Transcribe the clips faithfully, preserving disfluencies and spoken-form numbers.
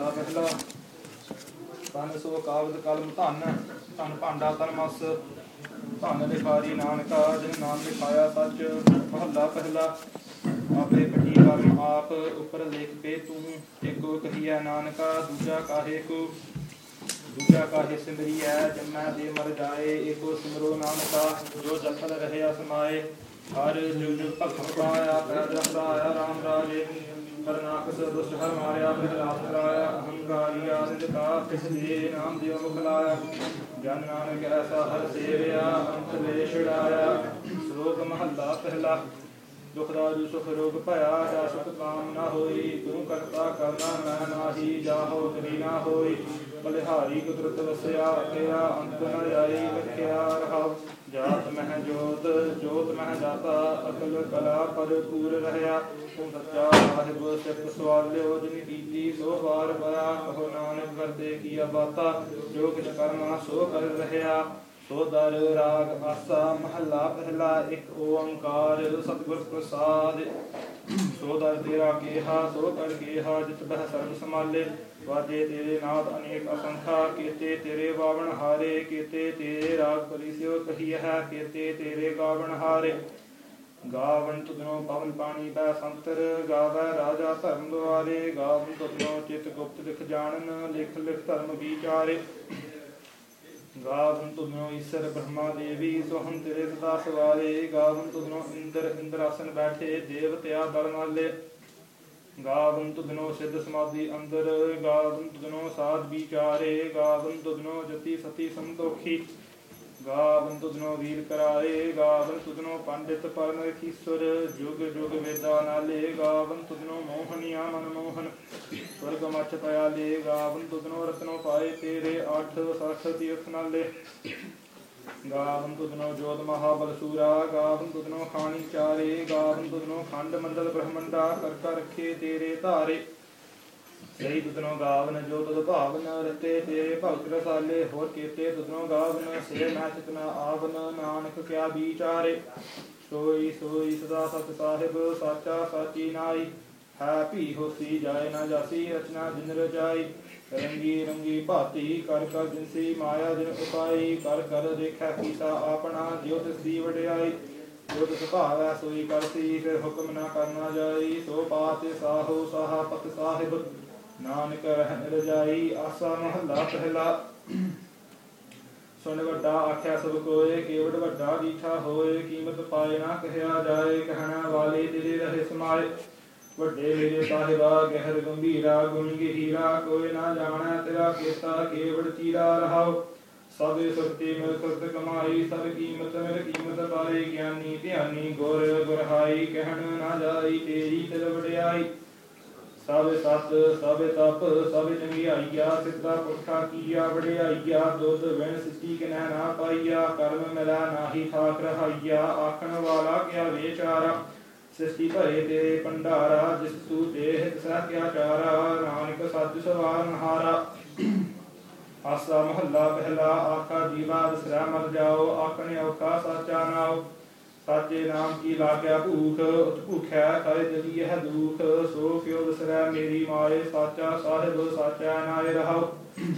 ਮਹੱਲਾ ਪਹਿਲਾ। ਤਨ ਸੋ ਕਾਵਤ ਕਲਮ ਧਨ, ਧਨ ਭਾਂਡਾ ਤਨਮਸ, ਧਨ ਲਿਖਾਰੀ ਨਾਨਕਾ, ਜਿਨ ਨਾਮ ਲਿਖਾਇਆ ਸੱਚ। ਮਹੱਲਾ ਪਹਿਲਾ। ਆਪੇ ਕਠੀ ਕਰਮ ਆਪ, ਉਪਰ ਲੇਖ ਪੇ ਤੂੰ। ਏਕੋ ਕਹੀਐ ਨਾਨਕਾ, ਦੂਜਾ ਕਾਹੇ ਕੋ, ਦੂਜਾ ਕਾਹੇ ਸਿਮਰੀਐ, ਜੰਮੈ ਦੇ ਮਰ ਜਾਏ। ਏਕੋ ਸਿਮਰੋ ਨਾਨਕਾ, ਜੋ ਜਪਲ ਰਹਿਆ ਸਮਾਏ। ਹਰ ਜੁਗ ਜੁਗ ਭਗਤ ਪਾਇਆ, ਪੈਜ ਰਖਦਾਇਆ ਰਾਮ ਰਾਜੇ। ਹਰਨਾਕਸ ਦੁਸ਼ਟ ਹਰ ਮਾਰਿਆ, ਪ੍ਰਹਲਾਦ ਕਰਾਇਆ। ਅਹੰਕਾਰੀਆ ਨਿੰਦ ਕਾ, ਤਿਸ ਦੇ ਨਾਮ ਦਿਓ ਮੁਖ ਲਾਇਆ। ਜਨ ਨਾਨਕ ਐਸਾ ਹਰ ਸੇਵਿਆ, ਅੰਤ ਲੇ ਛੁਡਾਇਆ। ਸ਼ਲੋਕ ਮਹੱਲਾ ਪਹਿਲਾ। ਦੁਖ ਦਾਰੂ ਸੁਖ ਰੋਗ ਭਇਆ, ਜਾ ਸੁਖ ਕਾਮ ਨਾ ਹੋਈ। ਤੂੰ ਕਰਤਾ ਕਰਨਾ ਮੈਂ ਨਾਹੀ, ਜਾਹੋ ਕਰੀ ਨਾ ਹੋਈ। ਬਲਿਹਾਰੀ ਕੁਦਰਤ ਵਸਿਆ, ਤੇਰਾ ਅੰਤ ਨ ਜਾਈ। ਲਖਿਆ ਰਹਾਉ ਜਾਤ ਮਹਿ ਜੋਤ, ਜੋਤ ਮਹਿ ਜਾਤਾ। ਅਕਲ ਕਲਾ ਭਰਪੂਰ ਰਹਿਆ, ਤੂੰ ਸੱਚਾ ਸਾਹਿਬ ਸਿਫਤ ਸਵਾਲਿਓ। ਜਿਨ ਕੀਤੀ ਸੋ ਵਾਰ ਪਿਆ, ਕਹੋ ਨਾਨਕ ਕਰਦੇ ਕੀਆ ਬਾਤਾ। ਜੋ ਕਿਛ ਕਰਨਾ ਸੋ ਕਰ ਰਹਿਆ, ਸੋ ਦਰ ਰਾਗ ਆਸਾ। ਮਹੱਲਾ ਪਹਿਲਾ। ਇੱਕ ਓੰਕਾਰ ਸਤਿਗੁਰ ਪ੍ਰਸਾਦਿ, ਸੋ ਦਰ ਤੇਰਾ ਕੇਹਾ, ਸੋ ਕਰ ਕੇਹਾ। ਜਿਤ ਬਹਿ ਸਰਬ ਸਮਾਲੇ, ਵਾਜੇ ਤੇਰੇ ਨਾਦ ਅਨੇਕ ਅਸੰਖਾ। ਕੇਤੇ ਤੇਰੇ ਬਾਵਨ ਹਾਰੇ, ਕੇਤੇ ਤੇਰੇ ਰਾਗ ਪਰਿਸਿਓ ਕਹੀਐ। ਕੇਤੇ ਤੇਰੇ ਗਾਵਨ ਹਾਰੇ, ਗਾਵਨ ਤੁਧਨੋ ਪਵਨ ਪਾਣੀ ਬੈ ਸੰਤਰ। ਗਾਵੈ ਰਾਜਾ ਧਰਮ ਦੁਆਰੇ, ਗਾਵਨ ਤੁਧਨੋ ਚਿਤ ਗੁਪਤ ਲਿਖ ਜਾਣਨ। ਲਿਖ ਲਿਖ ਧਰਮ ਵਿਚਾਰੇ, ਗਾਵਨ ਤੁਧਨੋ ਈਸਰ ਬ੍ਰਹਮਾ ਦੇਵੀ। ਸੋਹੰ ਤੇਰੇ ਸਦਾ ਸਵਾਰੇ, ਗਾਵਨ ਤੁਧਨੋ ਇੰਦਰ ਇੰਦਰਾਸਨ ਬੈਠੇ। ਦੇਵਤਿਆ ਦਲ ਨਾਲੇ, ਗਾਵਨ ਤੁਧਨੋ ਸਿੱਧ ਸਮਾਧੀ ਅੰਦਰ। ਗਾਵਨ ਤੁਧਨੋ ਸਾਧ ਵਿਚਾਰੇ, ਗਾਵਨ ਤੁਧਨੋ ਜਤੀ ਸਤੀ ਸੰਤੋਖੀ। ਗਾਵਨ ਤੁਧਨੋ ਵੀਰ ਕਰਾਏ, ਗਾਵਨ ਤੁਧਨੋ ਪੰਡਿਤ ਪਰਨ ਰਖੀਸੁਰ। ਜੁਗ ਜੁਗ ਵੇਦਾ ਨਾਲੇ, ਗਾਵਨ ਤੁਧਨੋ ਮੋਹਨੀਆ ਮਨ ਮੋਹਨ। ਸਵਰਗ ਮਛ ਪਿਆਲੇ, ਗਾਵਨ ਤੁਧਨੋ ਰਤਨੋ ਪਾਏ ਤੇਰੇ। ਅੱਠ ਸਠ ਤੀਰਥ ਨਾਲੇ, ਗਾਵਨ ਤੁਧਨੋ ਜੋਤ ਮਹਾਬਲ ਸੂਰਾ। ਗਾਵਨ ਤੁਧਨੋ ਖਾਣੀ ਚਾਰੇ, ਗਾਵਨ ਤੁਧਨੋ ਖੰਡ ਮੰਡਲ ਬ੍ਰਹਮੰਡਾ। ਕਰ ਕਰ ਰਖੇ ਤੇਰੇ ਧਾਰੇ, ਸਹੀ ਤੁਧਨੋ ਗਾਵਨ ਜੋ ਤੁਧ ਭਾਵਨ। ਰਤੇ ਤੇਰੇ ਭਗਤ ਰਸਾਲੇ, ਹੋਰ ਕੇਤੇ ਤੁਧਨੋ ਗਾਵਨ। ਸੇ ਮੈਂ ਚਿਤ ਨ ਆਵਨ, ਨਾਨਕ ਕਿਆ ਵਿਚਾਰੇ। ਸੋਈ ਸੋਈ ਸਦਾ ਸਤ ਸਾਹਿਬ, ਸਾਚਾ ਸਾਚੀ ਨਾਈ। ਹੈ ਭੀ ਹੋਸੀ ਜਾਏ ਨਾ ਜਾਸੀ, ਰਚਨਾ ਜਿਨ ਰਚਾਈ। ਰੰਗੀ ਰੰਗੀ ਭਾਤੀ, ਕਰ ਕਰ ਜਿਨਸੀ ਮਾਇਆ ਜਿਨ ਉਪਾਈ। ਕਰ ਕਰ ਦੇਖੈ ਕੀਤਾ ਆਪਣਾ, ਜਿਉ ਤਿਸ ਦੀ ਵਡਿਆਈ। ਜੋ ਤਿਸ ਭਾਵੈ ਸੋਈ ਕਰਸੀ, ਫਿਰ ਹੁਕਮ ਨਾ ਕਰਨਾ ਜਾਈ। ਸੋ ਪਾਤਿ ਸਾਹੋ ਸਾਹਾ ਪਤ ਸਾਹਿਬ, ਨਾਨਕ ਰਹਿ ਰਜਾਈ। ਆਸਾ ਮਹੱਲਾ ਪਹਿਲਾ। ਸੁਣ ਵੱਡਾ ਆਖਿਆ ਸਭ ਕੋਏ, ਕੇਵਟ ਵੱਡਾ ਡੀਠਾ ਹੋਏ। ਕੀਮਤ ਪਾਏ ਨਾ ਕਹਿਆ ਜਾਏ, ਕਹਿਣਾ ਵਾਲੇ ਤੇਰੇ ਰਹੇ ਸਮਾਏ। ਵੱਡੇ ਮੇਰੇ ਸਾਹਿਬਾ ਗਹਿਰ ਗੰਭੀਰਾ, ਗੁਣ ਗਹੀਰਾ। ਕੋਈ ਨਾ ਜਾਣੈ ਤੇਰਾ ਕੇਤਾ, ਕੇਵਟ ਚੀਰਾ ਰਹਾਉ। ਸਭ ਸੁਰਤੀ ਮਿਲ ਸੁਰਤ ਕਮਾਈ, ਸਭ ਕੀਮਤ ਮਿਲ ਕੀਮਤ ਪਾਈ। ਗਿਆਨੀ ਧਿਆਨੀ ਗੁਰ ਗੁਰਹਾਈ, ਕਹਿਣ ਨਾ ਜਾਈ ਤੇਰੀ ਤਿਲ ਵਡਿਆਈ। ਸਭ ਸਤ ਸਭ ਤਪ ਸਭ ਚੰਗਿਆਈਆ, ਸਿੱਧਾ ਪੁਰਖਾ ਕੀਆ ਵਡਿਆਈਆ। ਦੁੱਧ ਬਿਨ ਸਿੱਟੀ ਕਿਨੈ ਨਾ ਪਾਈਆ, ਕਰਮ ਮਿਲੈ ਨਾਹੀ ਠਾਕ ਰਹਾਈਆ। ਆਖਣ ਵਾਲਾ ਕਿਆ ਵਿਚਾਰਾ, ਸ੍ਰਿਸ਼ਟੀ ਭਰੇ ਤੇਰੇ ਭੰਡਾਰਾ। ਜਿਸ ਤੂੰ ਦੇਹ ਤਿਸੈ ਕਿਆ ਚਾਰਾ, ਨਾਨਕ ਸੱਚ ਸਵਾਰਨ ਹਾਰਾ। ਆਸਾ ਮਹੱਲਾ ਪਹਿਲਾ। ਆਖਾ ਜੀਵਾ ਦਸਰੈ ਮਰ ਜਾਓ, ਆਖਣੇ ਔਖਾ ਸਾਚਾ ਨਾਉ। ਸਾਚੇ ਨਾਮ ਕੀ ਲਾਗਿਆ ਭੂਖ, ਉਤ ਭੂਖੈ ਕਰੇ ਜਲੀ ਇਹ ਦੁਖ। ਸੋ ਕਿਉ ਦਸਰੈ ਮੇਰੀ ਮਾਏ, ਸਾਚਾ ਸਾਹਿਬ ਸਾਚਾ ਨਾਇ ਰਹਾਉ।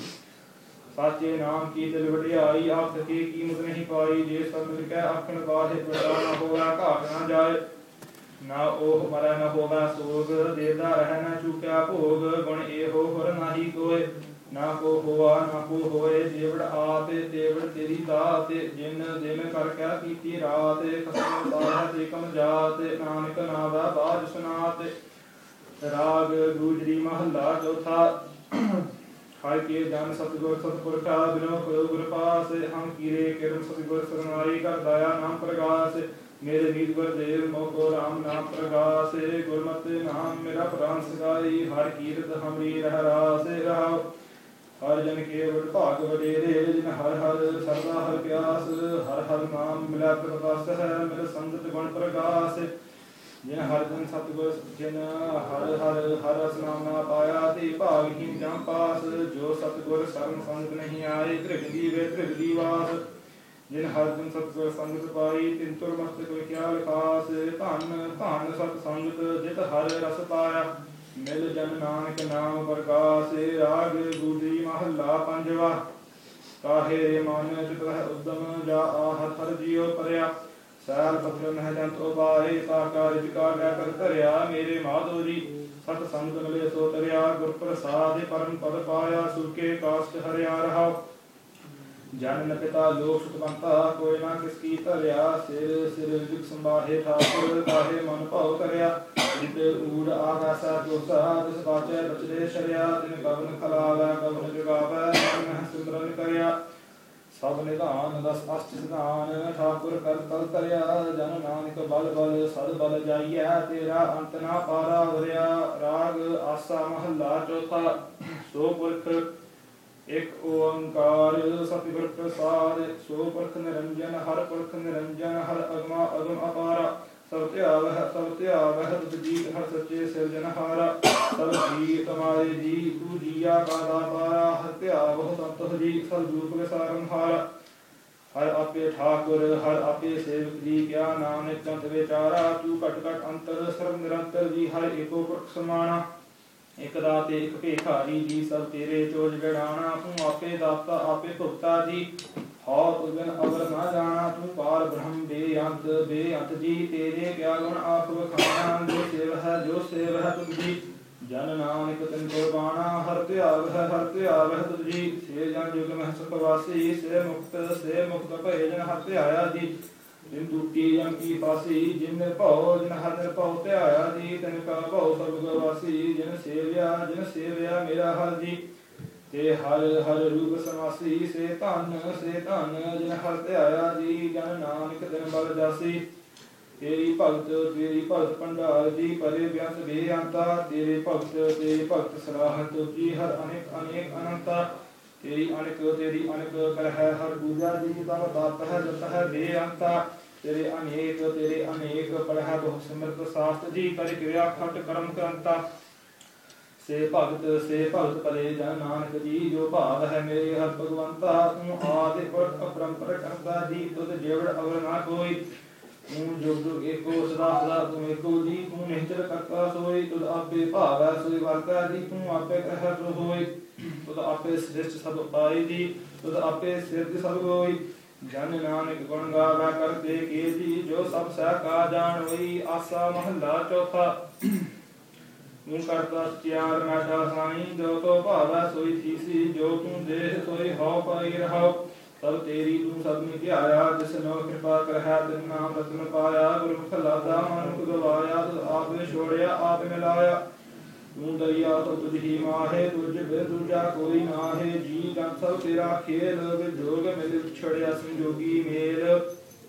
ਸਾਚੇ ਨਾਮ ਕੀ ਦਿਲ ਵਡਿਆਈ, ਆਖ ਕੇ ਕੀਮਤ ਨਹੀਂ ਪਾਈ। ਜੇ ਸਭ ਮਿਲ ਕੇ ਆਖਣ ਬਾਝੇ, ਵੱਡਾ ਨਾ ਹੋਵੈ ਘਾਟ ਨਾ ਜਾਏ। ਨਾ ਉਹ ਮਰੈ ਨ ਹੋਵੈ ਸੋਗ, ਦੇਦਾ ਰਹਿ ਨ ਚੁਕਿਆ ਭੋਗ। ਗੁਣ ਇਹੋ ਹੋਰ ਨਾਹੀ ਕੋਇ, ਨਾ ਕੋ ਹੋਆ ਨਾ ਕੋ ਹੋਏ। ਦੇਵੜ ਆਪ ਦੇਵੜ ਤੇਰੀ ਦਾਤ, ਜਿਨ ਦਿਨ ਕਰ ਕਿਆ ਕੀਤੀ ਰਾਤ। ਖਸਮ ਸਾਹ ਤੇ ਕਮ ਜਾਤ, ਨਾਨਕ ਨਾਵੈ ਬਾਝ ਸੁਨਾਤ। ਰਾਗ ਗੂਜਰੀ ਮਹੱਲਾ ਚੌਥਾ। ਹਰਿ ਕੇ ਜਨ ਸਤਿਗੁਰ ਸਤਿਪੁਰਖਾ, ਬਿਨੋ ਕੋਇ ਗੁਰ ਪਾਸ। ਹਮ ਕੀਰੇ ਕਿਰਮ ਸਤਿਗੁਰ ਸਰਨਾਈ, ਕਰ ਦਇਆ ਨਾਮ ਪ੍ਰਗਾਸ। ਮੇਰੇ ਨੀਤ ਗੁਰਦੇਵ ਮੋਕੋ ਰਾਮ ਨਾਮ ਪ੍ਰਗਾਸ। ਗੁਰਮਤਿ ਨਾਮ ਮੇਰਾ ਪ੍ਰਾਨ ਸਗਾਈ, ਹਰਿ ਕੀਰਤ ਹਮਰੀ ਰਹਿ ਰਾਸ ਰਹਾਉ। ਹਰਿ ਜਨ ਕੇ ਵਡ ਭਾਗ ਵਡੇਰੇ, ਜਿਨ ਹਰਿ ਹਰਿ ਸਰਦਾ ਹਰਿ ਪਿਆਸ। ਹਰਿ ਹਰਿ ਨਾਮ ਮਿਲੈ ਪ੍ਰਗਾਸ ਹੈ, ਮਿਲ ਸੰਗਤ ਗੁਣ ਪ੍ਰਗਾਸ। ਜਿਨ ਹਰਿ ਜਨ ਸਤਿਗੁਰ ਜਿਨ ਹਰਿ ਹਰਿ ਹਰਿ ਰਸ ਨਾਮ ਨਾ ਪਾਇਆ, ਤੇ ਭਾਗਹੀਨ ਜਮ ਪਾਸ। ਜੋ ਸਤਿਗੁਰ ਸਰਨ ਸੰਗਤ ਨਹੀਂ ਆਏ, ਧ੍ਰਿਗਦੀ ਵੇ ਧ੍ਰਿਗਦੀ ਵਾਸ। ਜਿਨ ਹਰਿ ਜਨ ਸਤਿਗੁਰ ਸੰਗਤ ਪਾਈ, ਤਿਨ ਤੁਰ ਮਸਤਕ ਲਿਖਿਆ ਲਿਖਾਸ। ਧੰਨ ਧੰਨ ਸਤ ਸੰਗਤ, ਜਿਤ ਹਰਿ ਰਸ ਪਾਇਆ। ਮਿਲ ਜਨ ਨਾਨਕ ਨਾਮ ਪ੍ਰਕਾਸ਼ੇ। ਰਾਗ ਦੂਜੀ ਮਹੱਲਾ ਪੰਜਵਾ। ਕਾਹੇ ਰੇ ਮਨ ਚਿਤ ਰਹਿ ਉਦਮ ਜਾ ਆਹਤ ਹਰ ਜੀਉ ਪਰਿਆ। ਸੈਲ ਪਤਰ ਮਹਿ ਜੰਤ ਉਪਾਏ ਤਾ ਕਾਰਿ ਕਾ ਲੈ ਕਰ ਧਰਿਆ। ਮੇਰੇ ਮਾਧੋ ਜੀ ਸਤ ਸੰਗ ਮਿਲੇ ਸੋ ਤਰਿਆ। ਗੁਰ ਪ੍ਰਸਾਦਿ ਪਰਮ ਪਦ ਪਾਇਆ ਸੁਕੇ ਕਾਸ਼ਟ ਹਰਿਆ ਰਹਾ। ਜਨ ਪਿਤਾ ਲੋਕ ਸੁਤਵੰਤਾ ਕੋਈ ਨਾ ਕਿਸ ਕੀ ਧਰਿਆ। ਸਿਰ ਸਿਰ ਜੁਗ ਸੰਭਾਹੇ ਠਾਕੁਰ ਕਾਹੇ ਮਨ ਭਾਉ ਕਰਿਆ। ਜਿਤ ਊੜ ਆਗਾਸਾ ਜੋਸਾ ਤਿਸ ਬਾਚੈ ਬਚਲੇ ਸ਼ਰਿਆ। ਤਿਨ ਕਵਨ ਖਲਾਵੈ ਕਵਨ ਜਗਾਵੈ ਮਨ ਸਿਮਰਨ ਕਰਿਆ। ਸਭ ਨਿਧਾਨ ਦਸ ਅਸ਼ਟ ਸਿਧਾਨ ਠਾਕੁਰ ਕਰ ਤਲ ਤਰਿਆ। ਜਨ ਨਾਨਕ ਬਲ ਬਲ ਸਦ ਬਲ ਜਾਈਐ ਤੇਰਾ ਅੰਤ ਨਾ ਪਾਰਾ ਵਰਿਆ। ਰਾਗ ਆਸਾ ਮਹੱਲਾ ਚੌਥਾ। ਸੋ ਪੁਰਖ ਇਕ ਓੰਕਾਰ ਸਤਿਗੁਰ ਪ੍ਰਸਾਦਿ। ਸੋ ਪੁਰਖ ਨਿਰੰਜਨ ਹਰਿ ਪੁਰਖ ਨਿਰੰਜਨ ਹਰਿ ਅਗਮਾ ਅਗਮ ਅਪਾਰਾ। ਸਭ ਧਿਆਵਹਿ ਸਭ ਧਿਆਵਹਿ ਤੁਧ ਜੀਤ ਹਰਿ ਸੱਚੇ ਸਿਰਜਨਹਾਰਾ। ਸਭ ਜੀ ਤੁਮਾਰੇ ਜੀ ਤੂ ਜੀਆ ਕਾ ਦਾਤਾਰਾ। ਹਰਿ ਧਿਆਵਹੁ ਸੰਤੋਖ ਜੀ ਸਭ ਰੂਪ ਵਿਸਾਰਨਹਾਰਾ। ਹਰਿ ਆਪੇ ਠਾਕੁਰ ਹਰਿ ਆਪੇ ਸੇਵਕ ਜੀ ਕਿਆ ਨਾਮ ਨਿਤੰਤ ਵਿਚਾਰਾ। ਤੂੰ ਘਟ ਘਟ ਅੰਤਰ ਸਰਬ ਨਿਰੰਤਰ ਜੀ ਹਰਿ ਏਕੋ ਪੁਰਖ ਸਮਾਣਾ। ਇਕ ਦਾਤੇ ਇਕ ਭੇਖਾਰੀ ਜੀ ਸਭ ਤੇਰੇ ਚੋਜ ਵਿਡਾਣਾ। ਤੂੰ ਆਪੇ ਦਾਤਾ ਆਪੇ ਭੁਗਤਾ ਜੀ ਹਉ ਤੁਗਨ ਅਵਰ ਨਾ ਜਾਣਾ। ਤੂੰ ਪਾਰ ਬ੍ਰਹਮ ਬੇਅੰਤ ਬੇਅੰਤ ਜੀ ਤੇਰੇ ਕਿਆ ਗੁਣ ਆਪ ਵਖਾਣਾ। ਜੋ ਸੇਵ ਹੈ ਜੋ ਸੇਵ ਹੈ ਤੁਧ ਜੀ ਜਨ ਨਾਨਕ ਤਿਨ ਕੁਰਬਾਨਾ। ਹਰਿ ਧਿਆਵ ਹੈ ਹਰਿ ਧਿਆਵ ਹੈ ਤੁਧ ਜੀ ਸੇ ਜਨ ਜੁਗ ਮਹਿ ਸੁਖ ਵਾਸੀ। ਸੇ ਮੁਕਤ ਸੇ ਮੁਕਤ ਭਏ ਜਨ ਹਰਿ ਧਿਆਇਆ ਜੀ। ਜਿਨ ਟੂਟੀ ਜਨ ਕੀ ਫਾਸੀ ਜਿਨ ਨਿਰਭਉ ਜਿਨ ਹਰਿ ਨਿਰਭਉ ਧਿਆਇਆ ਜੀ। ਤਿਨ ਕਾ ਭਉ ਸਭ ਗਵਾਸੀ ਜਿਨ ਸੇਵਿਆ ਜਿਨ ਸੇਵਿਆ ਮੇਰਾ ਹਰਿ ਜੀ। ਤੇ ਹਰ ਹਰ ਰੂਪ ਸਮਾਸੀ ਸੇ ਧਨ ਸੇ ਧਨ ਜਿਨ ਹਰਿ ਧਿਆਇਆ ਜੀ। ਜਨ ਨਾਨਕ ਤਿਨ ਬਲ ਜਾਸੀ। ਤੇਰੀ ਭਗਤ ਤੇਰੀ ਭਗਤ ਭੰਡਾਰ ਜੀ ਪਰੇ ਬਿਆਸ ਬੇਅੰਤਾ। ਤੇਰੇ ਭਗਤ ਤੇਰੇ ਭਗਤ ਸਰਾਹਤ ਜੀ ਹਰ ਅਨੇਕ ਅਨੇਕ ਅਨੰਤਾ। ਤੇਰੀ ਅਨਕ ਤੇਰੀ ਅਨਕ ਕਰਹਿ ਹਰ ਪੂਜਾ ਜੀ ਤਵ ਤਪ ਹੈ ਜਤ ਹੈ ਬੇਅੰਤਾ। ਤੇਰੇ ਅਨੇਕ ਤੇਰੇ ਅਨੇਕ ਪੜ੍ਹੈ ਬਹੁ ਸਿਮਰਤ ਸਾਸਤ ਜੀ ਕਰਿ ਕਿਰਿਆ ਖਟ ਕਰਮ ਕਰੰਤਾ। ਸੇ ਭਗਤ ਸੇ ਭਗਤ ਭਲੇ ਜਨ ਨਾਨਕ ਜੀ ਜੋ ਭਾਵ ਹੈ ਮੇਰੇ ਹਰਿ ਭਗਵੰਤਾ। ਤੂੰ ਆਦਿ ਪੁਰਖ ਅਪਰੰਪਰ ਕਰਤਾ ਜੀ ਤੁਧ ਜੇਵੜ ਅਵਰ ਨਾ ਕੋਈ। ਤੂੰ ਜੁਗ ਜੁਗ ਏਕੋ ਸਦਾ ਸਦਾ ਤੂੰ ਏਕੋ ਜੀ। ਤੂੰ ਨਿਹਚਲ ਕਰਤਾ ਸੋਈ ਤੁਧ ਆਪੇ ਭਾਵੈ ਸੋਈ ਵਰਤਾ ਜੀ। ਤੂੰ ਆਪੇ ਕਹਿ ਸੋ ਹੋਈ ਤੁਧ ਆਪੇ ਸ੍ਰਿਸ਼ਟ ਸਭ ਪਾਈ ਜੀ। ਤੁਧ ਆਪੇ ਸਿਰਜ ਸਭ ਹੋਈ ਜਨ ਨਾਨਕ ਗੁਣ ਗਾਵੈ ਕਰਦੇ ਕੇ ਜੀ। ਜੋ ਸਭ ਸਹਿ ਕਾ ਜਾਣ ਹੋਈ। ਆਸਾ ਮਹੱਲਾ ਚੌਥਾ। ਤੂੰ ਕਰਤਾ ਸਚਿਆਰ ਨਾਟਾ ਸਾਈ ਜੋ ਤੋ ਭਾਵੈ ਸੋਈ ਥੀਸੀ। ਜੋ ਤੂੰ ਦੇਹ ਸੋਈ ਹਉ ਪਾਈ ਰਹਾਉ। ਸਭ ਤੇਰੀ ਤੂੰ ਸਭਨੀ ਧਿਆਇਆ। ਜਿਸ ਨੋ ਕਿਰਪਾ ਕਰਹਿ ਤਿਨ ਨਾਮ ਰਤਨ ਪਾਇਆ। ਗੁਰਮੁਖ ਲਾਦਾ ਮਨੁਖ ਗਵਾਇਆ ਤੁਧ ਆਪੇ ਛੋੜਿਆ ਆਪ ਮਿਲਾਇਆ। ਤੂੰ ਦਰਿਆ ਤੋ ਤੁਝ ਹੀ ਮਾਹੇ ਤੁਝ ਬਿਨ ਦੂਜਾ ਕੋਈ ਨਾਹੇ। ਜੀ ਜਨ ਸਭ ਤੇਰਾ ਖੇਲ ਵਿਜੋਗ ਮਿਲ ਛੜਿਆ ਸੰਜੋਗੀ ਮੇਲ।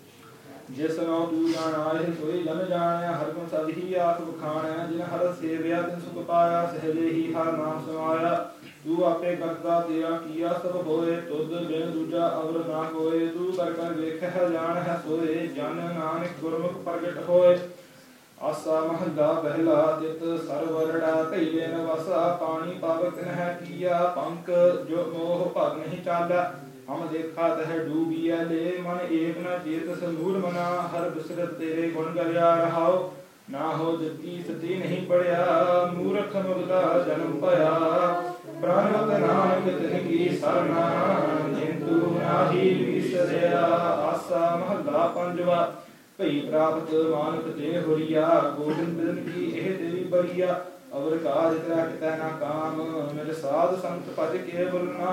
ਜਿਸ ਨੋ ਤੂੰ ਜਾਣਾਏ ਸੋਈ ਜਨ ਜਾਣਿਆ। ਹਰਿ ਗੁਣ ਸਦ ਹੀ ਆਪ ਬਖਾਣਿਆ। ਜਿਨ ਹਰਿ ਸੇਵਿਆ ਤਿਨ ਸੁਖ ਪਾਇਆ। ਸਹਿਜੇ ਹੀ ਹਰਿ ਨਾਮ ਸਮਾਇਆ। ਤੂੰ ਆਪੇ ਕਰਤਾ ਤੇਰਾ ਕੀਆ ਸਭ ਹੋਏ। ਤੁਧ ਬਿਨ ਦੂਜਾ ਅਵਰ ਨਾ ਕੋਏ। ਤੂੰ ਕਰ ਕਰ ਵੇਖਹਿ ਜਾਣ ਹੈ ਸੋਏ। ਜਨ ਨਾਨਕ ਗੁਰਮੁਖ ਪ੍ਰਗਟ ਹੋਏ। ਆਸਾ ਮਹੱਲਾ ਪਹਿਲਾ। ਤਿਤ ਸਰਵਰੜਾ ਧਈਲੇ ਨ ਵਸਾ। ਪਾਣੀ ਪਾਵਕ ਨਹਿ ਕੀਆ ਪੰਕ। ਜੋ ਮੋਹ ਭਗ ਨਹੀਂ ਚਾਲਾ। ਹਮ ਦੇਖਾ ਤਹ ਡੂਬੀਐ ਲੈ। ਮਨ ਏਕ ਨ ਚੇਤ ਸਮੂਲ ਮਨਾ। ਹਰ ਬਿਸਰਤ ਤੇਰੇ ਗੁਣ ਗਲਿਆ ਰਹਾਉ। ਨਾ ਹੋ ਜਤੀ ਸਤੀ ਨਹੀਂ ਪੜਿਆ। ਮੂਰਖ ਮੁਗਦਾ ਜਨਮ ਭਇਆ। ਪ੍ਰਾਨਤ ਨਾਨਕ ਤਿਨ ਕੀ ਸਰਨਾ। ਜਿਨ ਤੂ ਨਾਹੀ ਵਿਸਰਿਆ। ਆਸਾ ਮਹੱਲਾ ਪੰਜਵਾ। ਭਈ ਪ੍ਰਾਪਤ ਮਾਨੁਖ ਤੇ ਹੋਰੀਆ। ਗੋਬਿੰਦ ਬਿਨ ਕੀ ਇਹ ਤੇਰੀ ਬਰੀਆ। ਅਵਰ ਕਾਜ ਤੇਰਾ ਕਿਤੈ ਨਾ ਕਾਮ। ਮਿਲ ਸਾਧ ਸੰਤ ਭਜ ਕੇ ਬੁਲਨਾ।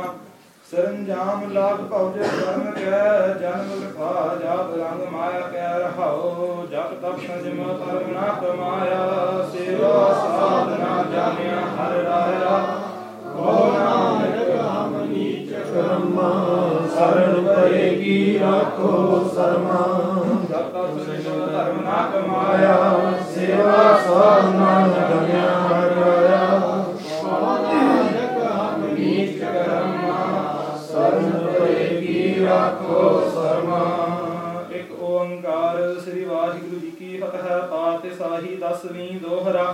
ਸਰੰਜਾਮ ਲਾਭ ਭਉ ਜੇ ਕਰਮ ਕੈ। ਜਨਮ ਵਿਖਾ ਜਾਤ ਰੰਗ ਮਾਇਆ ਕੈ ਰਹਾਉ। ਜਪ ਤਪ ਸੰਜਮ ਕਰਮ ਨਾ ਕਮਾਇਆ। ਸੇਵਾ ਸਾਧਨਾ ਜਾਣਿਆ ਹਰਿ ਰਾਇਆ। ਕੋ ਨਾਨਕ ਹਮ ਨੀਚ ਕਰਮਾ। ਸਰਣ ਪਰੇ ਕੀ ਰਾਖੋ ਸਰਮਾ। ਜਪ ਤਪ ਸੰਜਮ ਧਰਮ ਨਾ ਕਮਾਇਆ। ਸੇਵਾ ਸਾਧਨਾ ਜਾਣਿਆ ਹਰਿ ਰਾਇਆ। ਕੋ ਨਾਨਕ ਹਮ ਨੀਚ ਕਰਮਾ। ਸਰਣ ਪਰੇ ਕੀ ਰਾਖੋ ਸਰਮਾ। ਇੱਕ ਓੰਕਾਰ। ਸ੍ਰੀ ਵਾਹਿਗੁਰੂ ਜੀ ਕੀ ਫਤਿਹ। ਪਾਤਿ ਸਾਹੀ ਦਸਵੀਂ ਦੋਹਰਾ।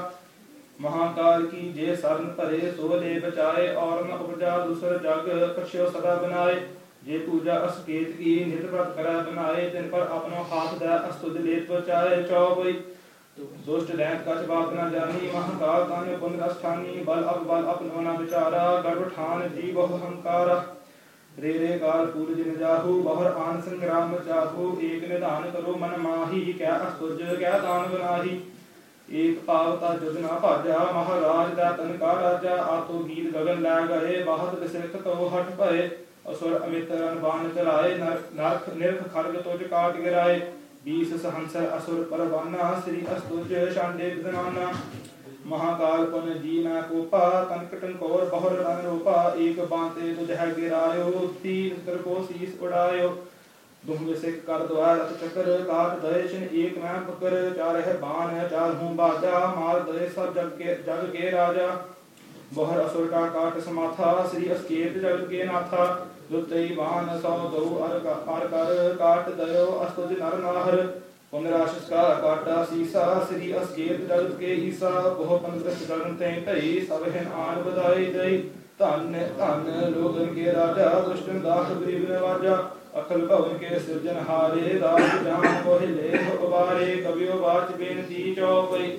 ਮਹਾਕਾਲ ਕੀ ਜੇ ਸਰਨ ਭਰੇ ਸੋ ਲੈ ਬਚਾਏ। ਔਰ ਨ ਉਪਜਾ ਦੂਸਰ ਜਗ ਪਛਿਓ ਸਦਾ ਬਨਾਏ। ਜੇ ਪੂਜਾ ਅਸਕੇਤ ਕੀ ਨਿਤ ਪ੍ਰਤ ਕਰੈ ਬਨਾਏ। ਤਿਨ ਪਰ ਆਪਣੋ ਹਾਥ ਦੈ ਅਸਤੁਜ ਲੇਤ ਬਚਾਏ। ਚੌਪਈ दुष्ट दैत कछ बात न जानी, महाकाल तान्य पुण्य अस्थानी, बल अप बल अपनो न विचारा, गर्भ ठान जी बहु हंकारा। रे रे काल पूर जिन जाहू, बहुर आन संग्राम चाहू, एक निधान करो मन माही, क्या अस्तुज क्या दान बनाही। एक पावता जुग न भाजा, महाराज दा तन का राजा, आतो गीत गगन लै गए, बहुत बिसिख तो हट भये। असुर अमित बाण चलाए, नरख निरख खड़ग तुझ काट गिराए। बीस सहंसर असुर परवाना, श्री अस्तुज शांडे विदनाना। महाकाल पुन जी न कोपा, तनक टंकोर बहुर रन रूपा, एक बांते तुझ है गिरायो, तीर कर को शीस उड़ायो। दुम सिख कर द्वार रथ चक्र, काट दय छिन एक मैं पकर, चारह बाण चारहूं बाजा, मार दय सब जग के जग के राजा। बहुर असुर का काट समाथा, श्री अस्केत जग के नाथा। दुतई बाण सौ दो अर कर काट दयो, अस्तुज नर नाहर। पुन राक्षस का काटा सीसा, श्री अस्केत जगत के ईसा। बहु पंद्रस गगन तय तई, सब हिन आन बधाई दई। धन धन लोगन के राजा, दुष्टन दास गरीब नवाजा। अखल भवन के सृजनहारे, दास जान मोहि लेह उबारे। कबियो बाच बेनती चौपई,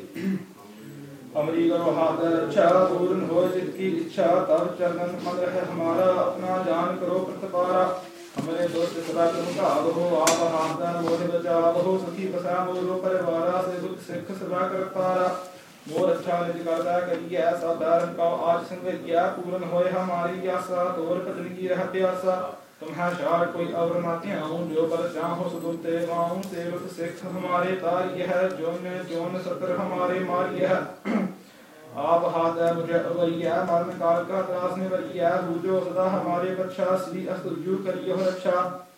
अमरी करो हाथ रक्षा, पूर्ण हो जिसकी इच्छा। तब चरणन मन रहे हमारा, अपना जान करो प्रतिपारा। हमरे दोस्त सदा तुम भाव हो, आप हाथन मोहि बचाव हो। सखी बसा मोरो परिवारा, से दुख सिख सदा कर पारा। मोर अच्छा निज करदा करिए ऐसा, बैरन का आज संग किया। पूर्ण होए हमारी आशा, तोर भजन की रह प्यासा। तुम्हें शार कोई अवर न ध्याऊं, जो पर चाहो सो तुम ते गाऊं। सेवक सिख हमारे तारिय है, जोन जोन सतर हमारे मारिय है। आप हाथ है मुझे अवरिया, मरण काल का त्रास निवरिया। बूझो सदा हमारे बच्चा, श्री अस्तुजु करियो रक्षा।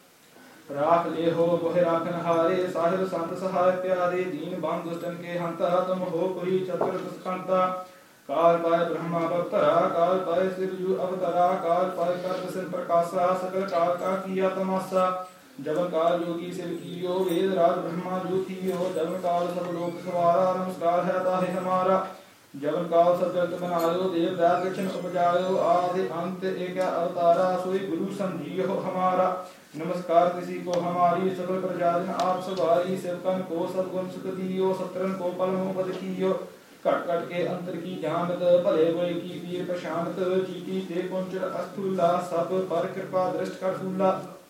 राख ले हो मोहि राखन हारे, साहिब संत सहाय प्यारे। दीन बांध दुष्टन के हंता, तुम हो कोई चतुर दुष्कंता। काल पाय ब्रह्मा अवतरा, काल पाय शिवजु अवतरा। काल पाय कर प्रसन्न प्रकाशा, सकल काल का किया तमाशा। जबन काल योगी शिव कियो, वेद राज ब्रह्मा जो कियो। जबन काल सब लोक सवारा, नमस्कार है ताहि हमारा। जबन काल सब जगत बनायो, देव दात कृष्ण उपजायो। आदि अंत एक अवतारा, सोई गुरु समझियो हमारा। नमस्कार किसी को हमारी, सकल प्रजाजन आप सवारी। सेवकन को सदगुण सुख दियो, सत्रन को पलमों पद कियो। कट कट के अंतर की जानत, भले बुरे की पीर प्रशांत। चीटी ते कुंचल अस्थूला, सब पर कृपा दृष्ट कर फूला।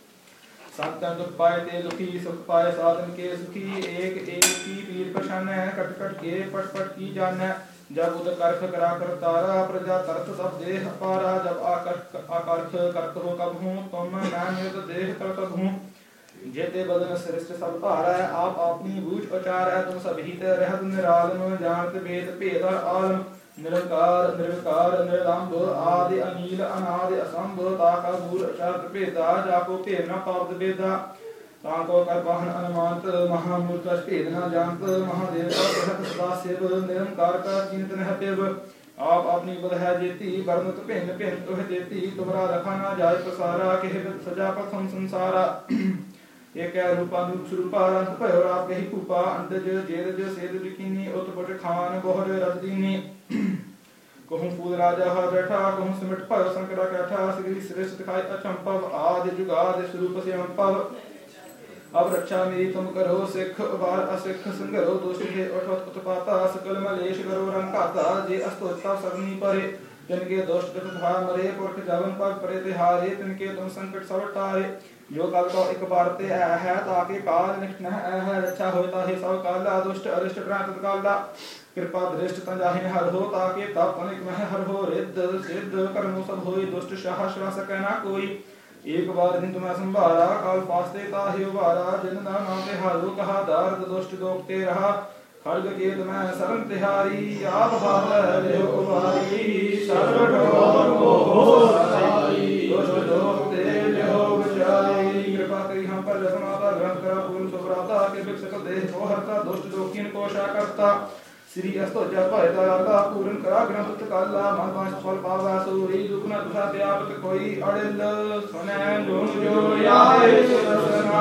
संतन दुख पाए ते दुखी, सुख पाए साधन के सुखी। एक एक की पीर प्रशान है, कट कट के पट पट की जान है। जब उद करख करा कर तारा, प्रजा तरत सब देह अपारा। जब आकर्ष आकर्ष करत हो कब हूँ, तुम मैं निरत देह कर हूँ। जेते बदन श्रेष्ठ सब भार है, आप अपनी बूझ उचार है। तुम सब हित रहत निरालम, जानत वेद भेद आलम। निरंकार निर्विकार निरलंब, आदि अनील अनादि असंभ। ताका दूर अचार भेदा, जाको भेद न पावत भेदा। ताको कर वाहन अनुमानत, महामूर्ख भेद न जानत। महादेव का रहत सदा शिव, निरंकार का चिंतन है पिव। आप अपनी बल है जेती, वर्णत भिन्न भिन्न तुह देती। तुम्हारा रखा न जाय प्रसारा, केह सजा प्रथम संसारा। एक रूपानुरूप स्वरूपा, रंग भयो रात कही भूपा। अंडज जेरज सेद बिकिनी, उत्पट खान बोहर रजदीनी। कहूँ फूल राजा हर बैठा, कहूँ सिमट भयो संकरा कैठा। श्री श्रेष्ठ दिखाई अचंपव, आदि जुगादि स्वरूप से अंपव। अब रक्षा मेरी तुम करो, सिख बार असिख संगरो। दोषी के उठवत उत्पाता, सकल मलेश करो रंग खाता। जे अस्तोता सरनी परे, जिनके दोष दुख भार मरे। पुरख जवन पग परे तिहारे, तिनके तुम संकट सब टारे। जो कल को एक बार ते है, ताके काल निष्ठ न है। रक्षा होता है सब काला, दुष्ट अरिष्ट प्रांत काला। कृपा दृष्ट तंजाहिन हर हो, ताके तप तनिक मह हर हो। रिद्ध सिद्ध कर्मो सब होई, दुष्ट शाह श्वास कहना कोई। एक बार दिन तुम्हें संभारा, काल फास्ते ताहि उबारा। जिन नाम ते हारो कहा, दार्द दुष्ट दोखते रहा। खड्ग के तुम्हें शरण तिहारी, आप हाथ ले उबारी। सर्व ठोर मोह साई, दुष्ट दोखते जो बचाई। कृपा करी हम पर जसमाता, ग्रंथ करा पूर्ण सुभ्राता। कृपक सकल देह को हरता, दुष्ट दोखीन को शा करता। श्री अस्तोजा भय दयाला, पूर्ण करा ग्रंथ काला। मन वांछ फल पावा सोई, दुख न दुखा त्यागत कोई। अड़िल सुनै गुण जो आए, सुरसना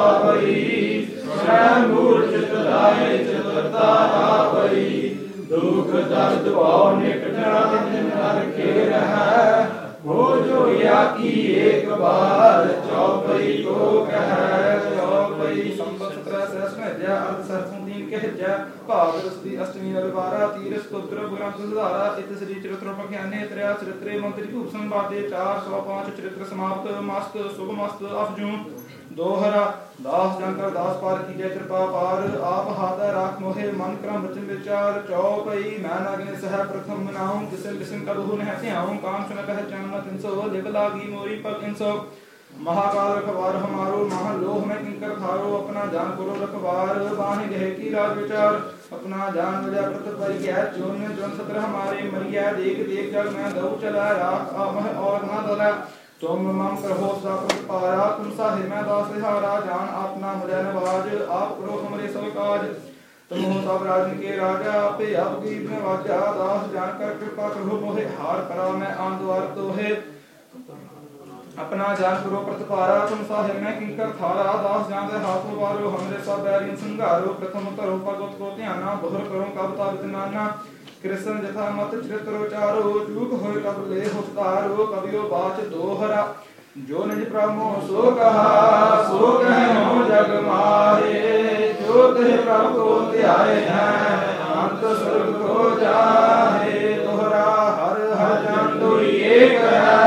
पावई। सुनै मूर्ख चित लाए, चितता आवई। दुख दर्द भाव निकट नर के रहै। हो जो या की एक बार, चौपई को कह। चौपई संबत सत्रह ਸਮਝਿਆ ਅਰਥ ਸਰਸੋਂ ਤੀਨ ਕਹਿਜੈ ਭਾਗ ਰਸ ਦੀ ਅਸ਼ਟਮੀ ਰਵਿਵਾਰਾ ਤੀਰ ਸਤੋਤਰ ਗ੍ਰੰਥ ਸੁਧਾਰਾ ਇਤ ਸ੍ਰੀ ਚਰਿਤ੍ਰ ਪਖਿਆਨੇ ਤ੍ਰਿਆ ਚਰਿਤਰੇ ਮੰਤਰੀ ਭੂਪ ਸੰਵਾਦੇ ਚਾਰ ਸੌ ਪੰਜ ਚਰਿਤ੍ਰ ਸਮਾਪਤ ਮਸਤ ਸ਼ੁਭ ਮਸਤ ਅਫਜੂ ਦੋਹਰਾ ਦਾਸ ਜੰਕਰ ਦਾਸ ਪਾਰ ਕੀਜੈ ਕਿਰਪਾ ਪਾਰ ਆਪ ਹਾਥ ਰਾਖ ਮੋਹਿ ਮਨ ਕਰਮ ਬਚਨ ਵਿਚਾਰ ਚੌਪਈ ਮੈਂ ਨਾਗਿਨ ਸਹਿ ਪ੍ਰਥਮ ਮਨਾਉ ਕਿਸਨ ਕਿਸਨ ਕਬਹੁ ਨਹਿ ਧਿਆਉ ਕਾਮ ਸੁਨ ਪਹਿਚਾਨ ਨ ਤਿਨ ਸੋ ਲਿਵ ਲਾਗੀ ਮੋਰੀ ਪਗ ਇਨ ਸੋ महाकाल रखवार हमारो महालोह में किंकर थारो अपना जान करो रखवार बानी गहे की राज विचार अपना जान मिला प्रत परिज्ञा जोन जोन सत्र हमारे मरिया देख देख जग में दऊ चला राख आमह और ना दला तुम मम करो सापत पारा तुम साहिर में दास हारा जान अपना मजा नवाज आप करो हमरे सब काज तुम हो सब राजन के राजा आपे आपकी में वाजा दास जान कर कृपा करो मोहे हार करा मैं आन द्वार तो है अपना जान करो प्रतिपारा तुम साहिर में किंकर थारा दास जान दे हाथों वारो हमरे सब बैरियन संगारो प्रथम तरो भगवत को ध्याना बहुर करो कब ताबित नाना कृष्ण जथा मत चरित्र चारो चूक होय कब ले होतारो कवियो बाच दोहरा जो निज प्रभु सो कहा सो कहनो जग मारे जो ते प्रभु को ध्याए हैं अंत स्वर्ग को जाहे दोहरा हर हर जान दो एक है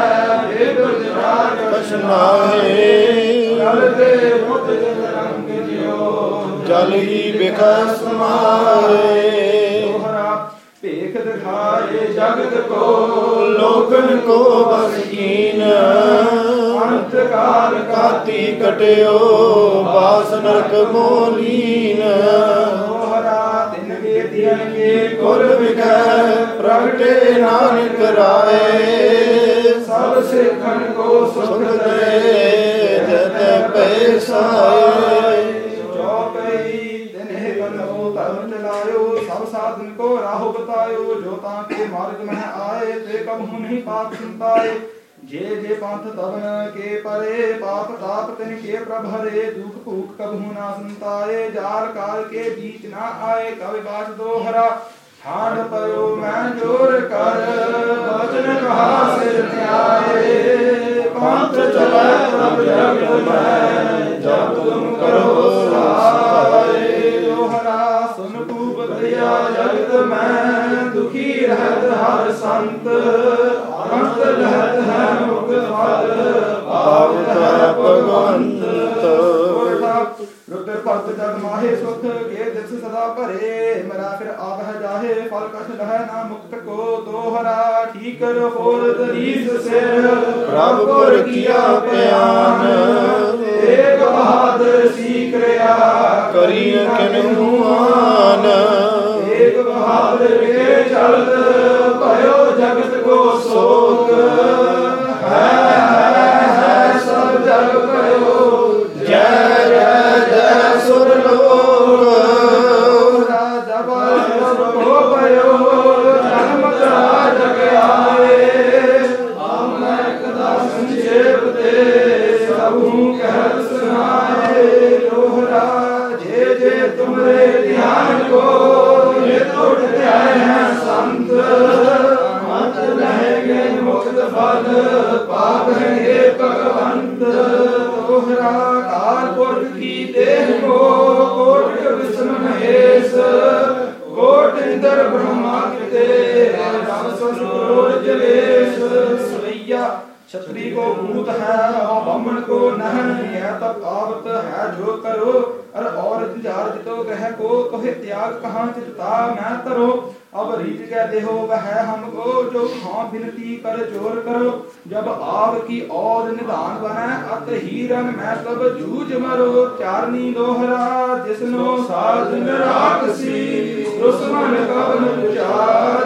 जल ही बिखस मारे भेख दिखाए जगत को लोकन को बस कीन अंत काल काती कटियो बास नरक मोलीन दिन के दिन के कुल बिखै प्रगटे नानक राय सब सिखन को सुख दे जत पैसाए चौपई दिन है बनो धर्म चलायो सब साधन को राह बतायो जो ताके मार्ग में आए ते कबहु नहीं पाप चिंताए जे जे पंथ तवन के परे पाप ताप तिन के प्रभरे दुख भूख कबहु ना संताए जार काल के बीच ना आए कवि बात दोहरा ठाड़ पयो मैं जोर कर वचन कहा सिर न्याय पंथ चले प्रभ जगत में जब तुम करो सहाय दोहरा सुन खूब दया जगत में दुखी रहत हर संत अंत रहत है मुक्त फल पावत है भगवंत रुद्र भक्त जग माहे सुख के दिस सदा भरे मरा फिर आप है जाहे फल कछ लह ना मुक्त को दोहरा ठीक होर दरीस सिर प्रभु पर किया प्यान एक बहादुर सीख रिया करी किन्हु आन एक बहादुर के चलत भयो जगत को शोक है है सब जग भयो जय जय जय सुरलोक राजा बाल को भयो जन्म जग आए हम कदा संक्षेप दे सबहु कह सुनाए दोहरा जे जे तुमरे ध्यान को ये तोड़ ध्यान है संत मत रहेंगे मुक्त फल पाप है भगवंत दोहरा काल पुरख की देह को कोट विष्णु महेश कोट इंद्र ब्रह्मा कृते राम सरोज जलेश सवैया क्षत्रिय को भूत है और ब्राह्मण को नहन यह तब आवत है जो करो और और जार जितो ग्रह को कहे त्याग कहाँ चिता मैं तरो अब रीत कह देहो वह हमको जो हाँ विनती कर जोर करो जब आव की और निदान बने अत हीरन मैं तब जूझ मरो चारनी दोहरा जिसनो साजन राक्षसी दुश्मन कवन विचार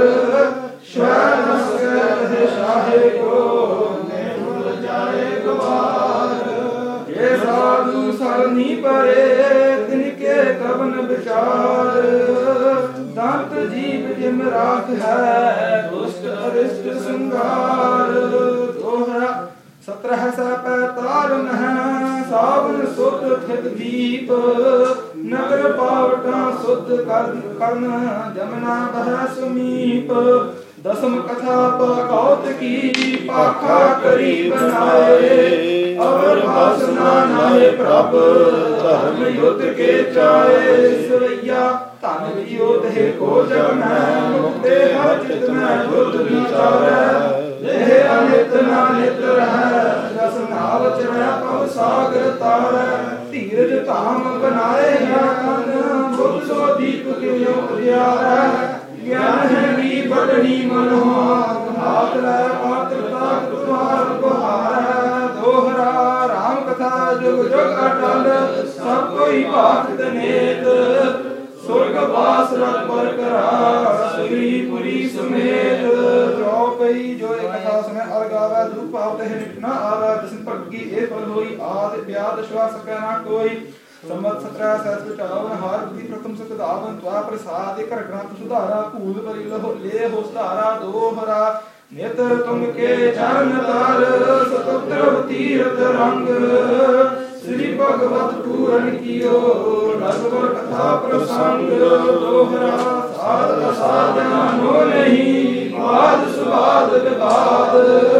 स्वयं शाहे को जाए गवार ये साधु सरनी परे तिनके कवन विचार दंत जीव जिम राख है दुष्ट अरिष्ट श्रृंगार दोहरा सत्रह सौ पैतावन सावन सुध थित दीप नगर पावटा सुध कर्ण जमुना बह समीप दसम कथा पकौत की पाखा करी बनाए और वासना नाहे प्रभ धर्म युद्ध के चाहे सवैया धन जियो ते को जग में मुक्ते हर चित में युद्ध विचारै देह अनित न नित रहै रस नाव चढ़ै पव सागर तारै धीरज धाम बनाए ज्ञान बुद्ध सो दीप क्यों उजियारै ज्ञान है नी बड़नी मनोहर हाथ लै पात्रता तुम्हार बहार दोहरा राम कथा जुग जुग अटल सब कोई भागत नेत स्वर्ग वास रत पर करा सगली पुरी समेत जो पई जो एक कथा सुने अर गावे दुख पाप ते नित न आवे जिस भगी ए फल होई आद ब्याद श्वास सकै ना कोई संवत सत्रह सहस्र चावन हार बुद्धि प्रथम सुख दावन त्वा प्रसाद कर ग्रंथ सुधारा भूल परि लहो ले हो सुधारा दोहरा नेत्र तुम के चरण तार सतुत्र तीर्थ रंग श्री भगवत पूरन कियो नगवर कथा प्रसंग दोहरा साध साधनो नहीं वाद सुवाद विवाद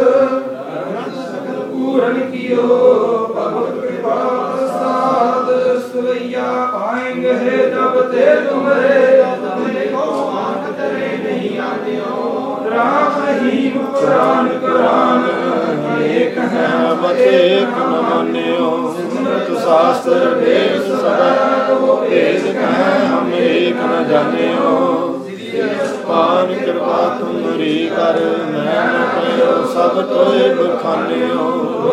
पूरन कियो भगवत कृपा प्रसाद सवैया पाएंगे जब ते तुमरे तुमने को मान तेरे नहीं आते हो राम रहीम कुरान कुरान एक है मत एक न मान्यो सिमरत शास्त्र वेद सदा वो भेद कहें हम एक न जान्यो पान कृपा तुमरी कर मैं न कयो सब तोय बखान्यो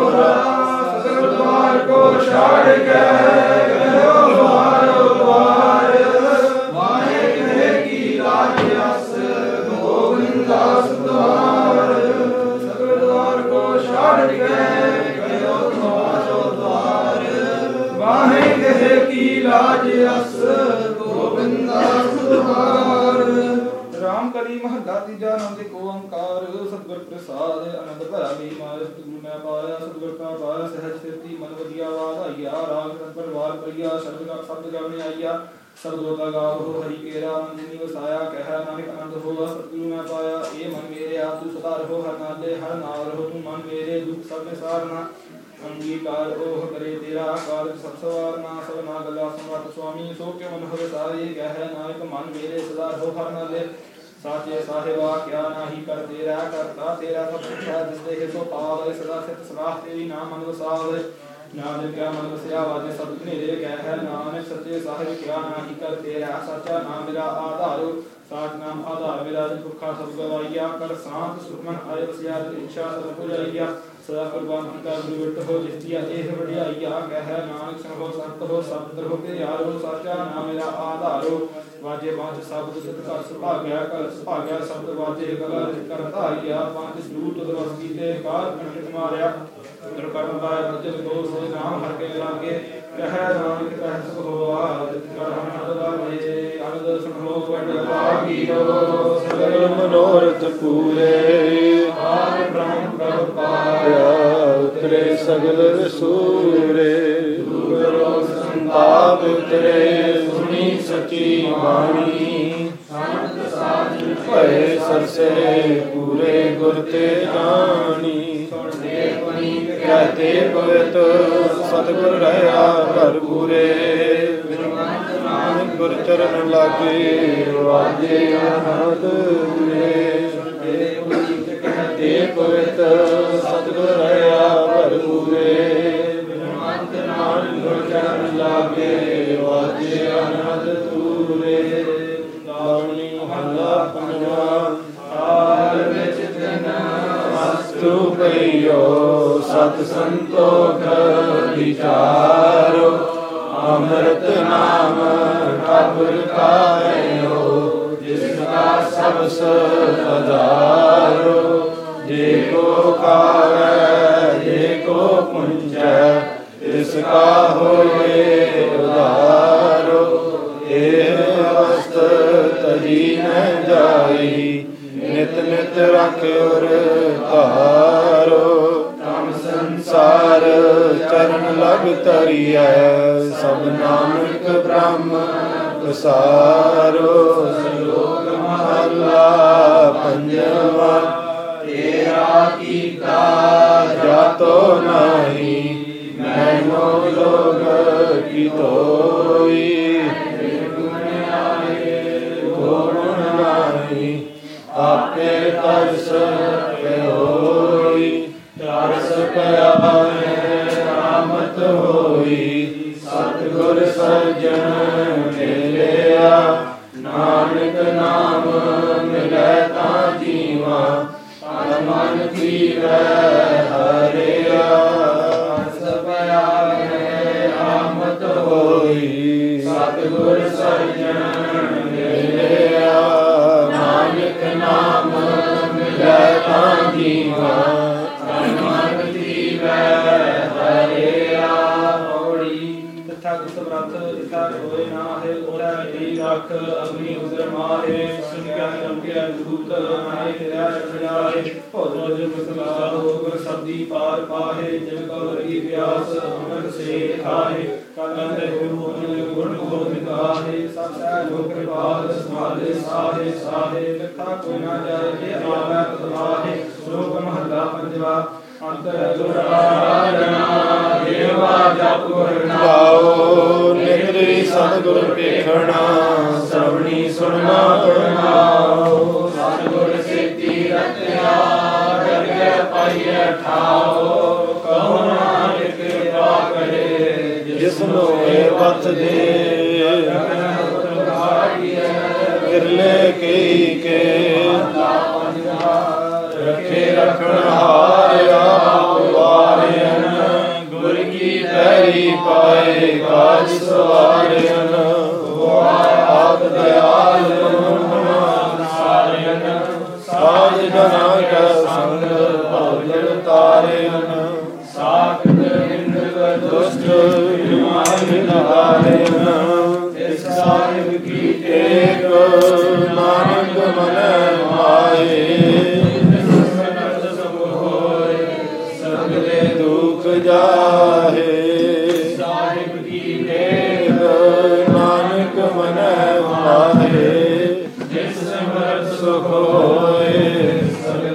द्वार को छाड़ के गयो द्वार द्वार माहे कहे की लाज अस गोविंदास द्वार सगल द्वार को छाड़ के गयो द्वार द्वार माहे कहे की लाज अस गोविंदास द्वार राम कली महला तीजा नाम के ओंकार सतगुर प्रसाद आनंद भरा ली मार सतगुरु मैं पाया सतगुर का पाया सहज स्थिति मन वदिया वाद आया राग परवार परिया शब्द का शब्द गावने आया सब दोता गाओ हरि केरा मन जिनी वसाया कह नानक आनंद हो सतगुरु मैं पाया ए मन मेरे आप तू सदा रहो हर नाले हर नाल रहो तू मन मेरे दुख सब में सारना अंगीकार ओह करे तेरा काल सब सवारना सब ना गला समर्थ स्वामी सो के मन हो सारे कह नानक मन मेरे सदा रहो हर नाले साचे साहिबा क्या नाही कर तेरा करता तेरा सब कुछ है जिस देखे सो पाव सदा सित सलाह तेरी नाम मन वसाव नाम क्या मन वसया वाजे सब मेरे कह है नानक सच्चे साहिब क्या नाही कर तेरा सच्चा नाम मेरा आधार साच नाम आधार मेरा दुखा सब गवाइया कर शांत सुखमन आय वसया इच्छा सब पुजाइया सदा कुर्बान की कर दुर्वट हो जितिया एह वडियाइया कह नानक संग हो संत हो सब हो के यारो सच्चा नाम मेरा आधार वाजे पांच शब्द सिद्ध कर सुभाग्या कर सुभाग्या शब्द वाजे कला कर धारिया पांच दूत दरस कीते कार कंठ मारया दुर्कर्म पाय प्रजन दोष नाम हर के लागे कह नानक कह सुख होवा कर हम सदा रे आनंद सुन हो वड भागियो सगल मनोरथ पूरे आन ब्रह्म प्रभ पाया उतरे सगल सूरे संताप उतरे सुनी सची वाणी भय सरसे पूरे गुर ते जानी कहते पवित सतगुर रहया घर पूरे गुर चरण लागे वाजे अनहद कहते पवित सतगुर रहया घर पूरे गुर चरण लागे वाजे अनहद तूरे लावणी महला पंजवा हाल विच दिन मस्तु पइयो सत संतोख विचारो अमृत नाम ठाकुर कायो जिसका सबस आधारो जे को कावै जे को पुंजै इसका होए उधारो एह अवस्थ तजी न जाई नित नित रख उर तारो तम संसार चरण लग तरिय सब नानक ब्रह्म प्रसारो लोक ਮਹਲਾ ਪੰਜਵਾ। ਤੇਰਾ ਕੀਤਾ ਜਾਤੋ ਨਹੀਂ, ਮੈਨੋ ਲੋਗ ਕੀ ਤੋਈ। ਗੁਣ ਨਹੀਂ ਆਪੇ ਤਰਸ ਹੋਈ, ਤਰਸ ਪਿਆ ਰਾਮਤ ਹੋਈ। ਸਤਿਗੁਰ ਸੱਜਣ ਮਿਲਿਆ, ਨਾਨਕ ਨਾਮ ਮਿਲੈ ਤਾਂ ਜੀਵਾ। ਤਨ ਮਨ ਜੀਵੈ ਹਰਿਆ, ਤਰਸ ਪਿਆ ਰਾਮਤ ਹੋਈ। ਸਤਿਗੁਰ ਸੱਜਣ ਮਿਲਿਆ, ਨਾਨਕ ਨਾਮ ਮਿਲੈ ਤਾਂ ਜੀਵਾ। ਤਨ ਮਨ ਜੀਵੈ ਹਰਿਆ। ਤਥਾਗਤ ਬ੍ਰਤ ਜਿਥਾ ਹੋਏ ਨਾ ਹੈ ਉਹਦਾ ਢੀ ਰੱਖ। ਅਗਨੀ ਉਦਰ ਮਾਰੇ ਸੁਨ ਗਿਆ ਨਮਕਿਆ ਦੂਤ ਨਾਏ ਤੇਰਾ ਸਜਾਏ। ਭੋਜਨ ਜੁਗ ਸਲਾ ਹੋਗ ਸਬਦੀ ਪਾਰ ਪਾਹੇ। ਜਿਨ ਕੋ ਲਗੀ ਪਿਆਸ ਅੰਮ੍ਰਿਤ ਸੇ ਖਾਏ। ਕਲੰਦ ਗੁਰੂ ਗੁਣ ਗੋਬਿੰਦ ਗਾਹੇ। ਸਭ ਸਹਿ ਜੋ ਕਿਰਪਾਲ ਸਮਾਲੇ ਸਾਹੇ ਸਾਹੇ। ਤਥਾ ਕੋਈ ਨਾ ਜਾਏ ਜੇ ਆਵੈ ਤਵਾਹੇ। ਸ਼ਲੋਕ ਮਹਲਾ ਪੰਜਵਾ। ਅੰਤਰ ਦੁਰਾਰਣਾ ਦੇਵਾ ਜਪ ਗੁਰ ਗਾਓ। ਨਿਕਰੀ ਸਤਿਗੁਰ ਵੇਖਣਾ, ਸ਼ਰਵਣੀ ਸੁਣਨਾ ਪੜਨਾਓ। ਸਤਿਗੁਰ ਸੇਤੀ ਰਤਿਆ ਡਰਗੇ ਪਾਈਐ ਠਾਓ। ਕਹੋ ਨਾਨਕ ਕਿਰਪਾ ਕਰੇ ਜਿਸਨੂੰ ਇਹ ਬਤ ਦੇ। ਕਿਰਲੇ ਕੀ ਕੇ ਰੱਖੇ ਰੱਖਣ ਹਾਰਿਆ ਵਾਰਿਆਨ। ਗੁਰ ਕੀ ਪੈਰੀ ਪਾਏ ਕਾਜ ਸਵਾਰਿਆਨ। ਆਪ ਦਿਆਲ ਸਾਰਿਆਨ। ਸਾਜ ਜਨਾ ਕਾ ਸੰਗ ਭੋਜਨ ਤਾਰਿਆਨ। ਸਾਖਤ ਇੰਦਰ ਦੁਸ਼ਟ ਮਾਨ ਹਾਰਿਆਨ। ਇਸ ਸਾਹਿਬ ਕੀ ਟੇਕ ਨਾਨਕ ਮਨ ਮਾਏ। ਸਗਲੇ ਦੁਖ ਜਾਹੇ। ਸਾਹਿਬ ਕੀ ਟੇਕ ਨਾਨਕ ਮਨ ਮਾਹੇ। ਜਿਸ ਸਿਮਰਤ ਸੁਖ ਹੋਏ।